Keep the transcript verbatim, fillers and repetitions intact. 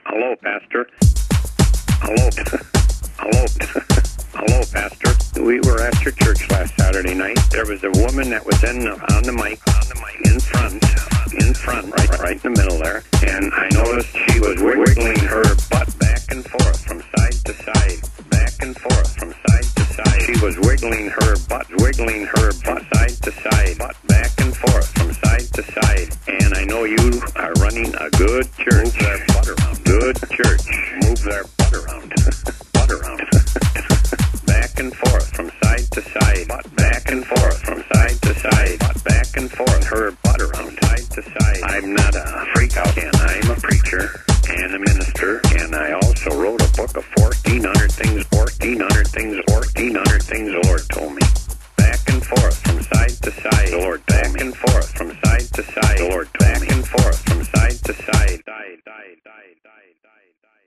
Hello, Pastor. Hello. Hello. Hello, Pastor. We were at your church last Saturday night. There was a woman that was in on the mic, on the mic, in front, in front, right, right in the middle there. And I noticed she was wiggling her butt back and forth from side to side, back and forth from side to side. She was wiggling her butt, wiggling her butt side to side, butt back and forth from side to side. And I know you are running a good church. Move their butt around. Good church. Move their butt around. Butt around. Back and forth from side to side, butt back and forth from side to side, butt back and forth, her butt around side to side. I'm not a freak out, and I'm a preacher and a minister, and I also wrote a book of fourteen hundred things, fourteen hundred things, fourteen hundred things the Lord told me. Back and forth from side to side, the Lord back and forth from side to side, the Lord back and forth from side to side. Side, side, side, side, side, side.